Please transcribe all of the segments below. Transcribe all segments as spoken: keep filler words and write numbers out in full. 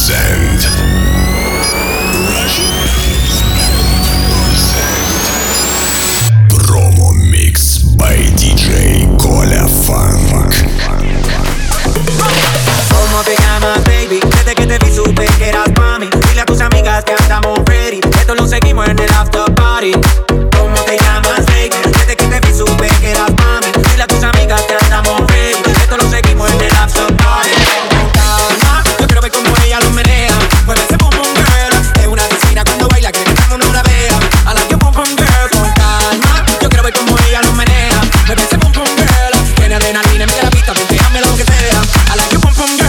Represent. Promo mix by ди джей Коля Funk. ¿Cómo te llamas, baby? Desde que te vi supe que eras pa' mí. Dile a tus amigas que andamos ready. Esto lo seguimos en el after party. ¿Cómo te llamas, baby? Desde que te vi supe que eras pa' mí. Dile a tus amigas que andamos ready. Esto lo seguimos en el after party. Con calma, yo quiero ver cómo ella lo menea. Mueve ese pum pum girl. Es una vecina cuando baila que todo el mundo la vea. I like your pum pum girl. Con calma, yo quiero ver cómo ella lo menea. Mueve ese pum pum girl. Tiene adrenalina en la pista, déjame lo que sea. I like your pum pum girl.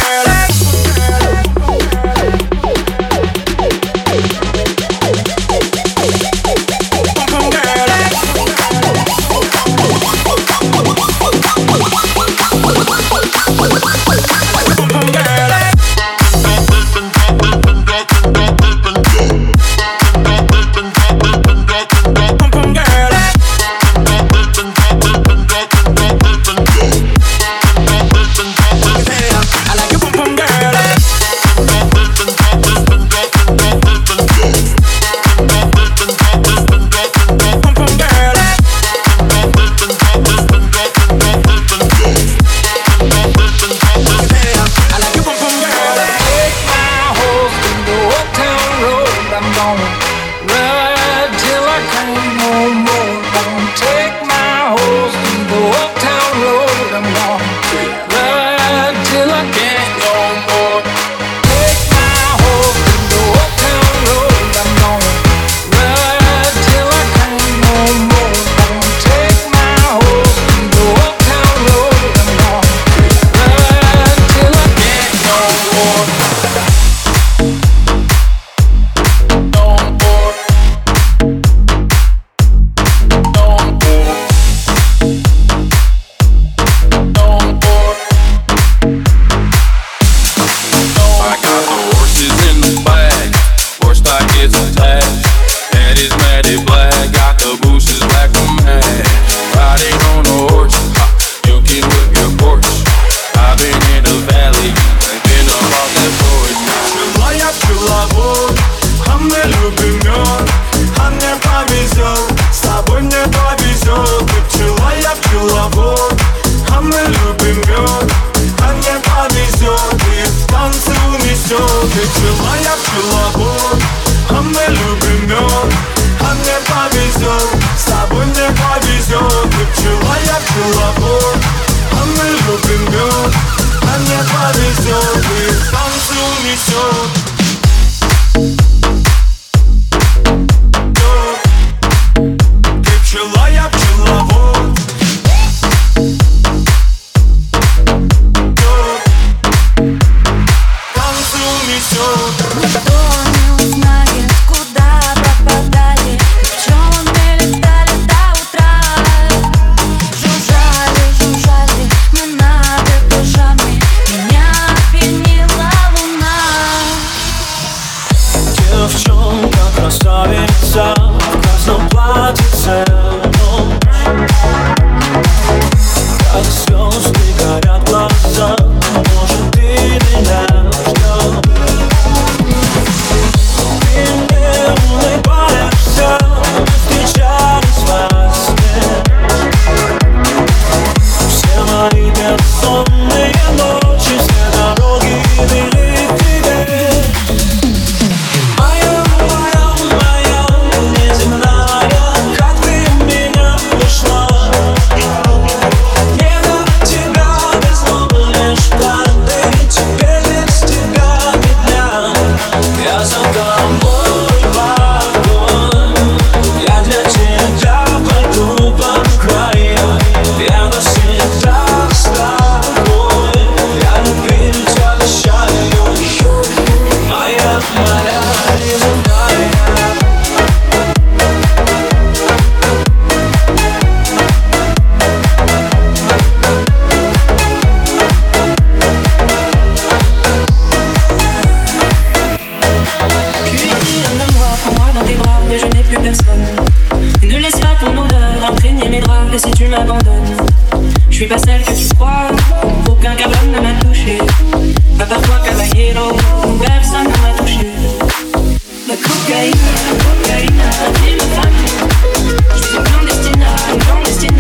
Je suis pas celle que tu crois, aucun câble ne m'a touché. parfois caballero, personne ne m'a touché. La cocaïne, la cocaïne, t'es ma femme. Je suis clandestine, clandestine.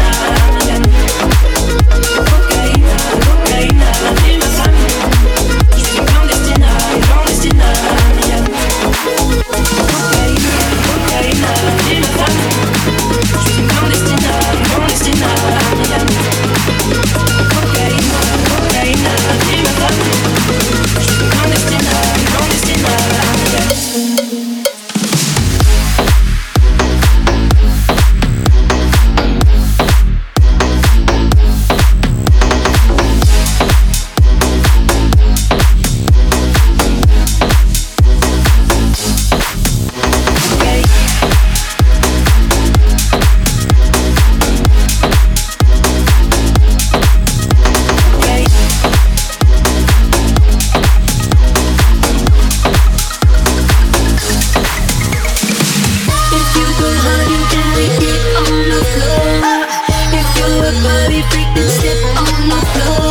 Cocaïne, cocaïne, t'es ma femme. Je suis clandestine, clandestine. Cocaïne, cocaïne, t'es ma femme. Je suis clandestine, clandestine. Cocaïne, cocaïne, t'es ma femme. Je suis clandestine, clandestine. Body freak and step on the floor.